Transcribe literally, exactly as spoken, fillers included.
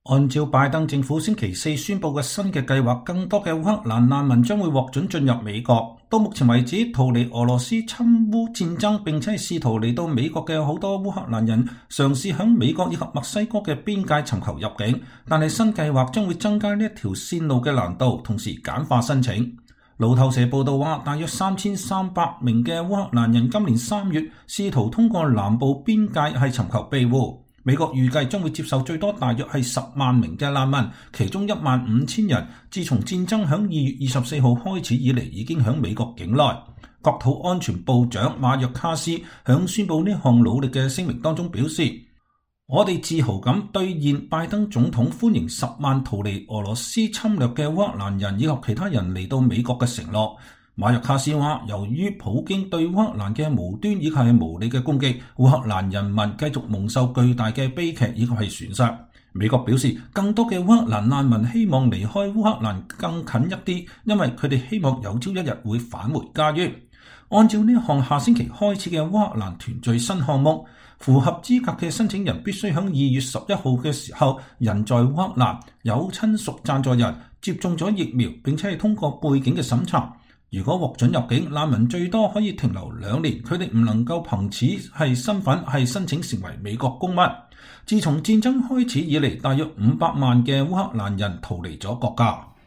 按照拜登政府星期四宣布嘅新嘅計劃，更多嘅烏克蘭難民將會獲准進入美國。到目前為止，逃離俄羅斯侵烏戰爭並且係試圖嚟到美國嘅好多烏克蘭人，嘗試響美國以及墨西哥嘅邊界尋求入境，但係新計劃將會增加呢一條線路嘅難度，同時簡化申請。路透社報道話，大約三千三百名嘅烏克蘭人今年三月試圖通過南部邊界係尋求庇護。美國預計將會接受最多大約係十萬名嘅難民，其中一萬五千人自從戰爭響二月二十四號開始以嚟已經響美國境內。國土安全部長馬約卡斯響宣布呢項努力嘅聲明當中表示，我哋自豪咁兌現拜登總統歡迎十萬逃離俄羅斯侵略嘅烏克蘭人以及其他人嚟到美國嘅承諾。馬約卡斯話，由於普京對烏克蘭嘅無端以及係無理嘅攻擊，烏克蘭人民繼續蒙受巨大嘅悲劇以及係損失。美國表示，更多嘅烏克蘭難民希望離開烏克蘭更近一啲，因為佢哋希望有朝一日會返回家園。按照呢項下星期開始嘅烏克蘭團聚新項目，符合資格嘅申請人必須喺二月十一號嘅時候人在烏克蘭，有親屬贊助人，接種咗疫苗，並且係通過背景嘅審查。如果獲准入境，難民最多可以停留兩年，佢哋唔能夠憑此係身份係申請成為美國公民。自從戰爭開始以嚟，大約五百萬嘅烏克蘭人逃離咗國家。